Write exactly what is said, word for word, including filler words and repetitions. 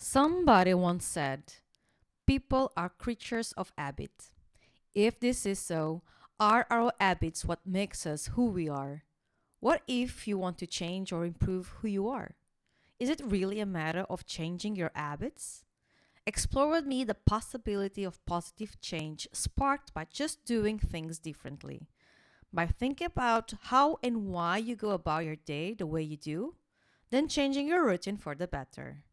Somebody once said, people are creatures of habit. If this is so, are our habits what makes us who we are? What if you want to change or improve who you are? Is it really a matter of changing your habits? Explore with me the possibility of positive change sparked by just doing things differently. By thinking about how and why you go about your day the way you do, then changing your routine for the better.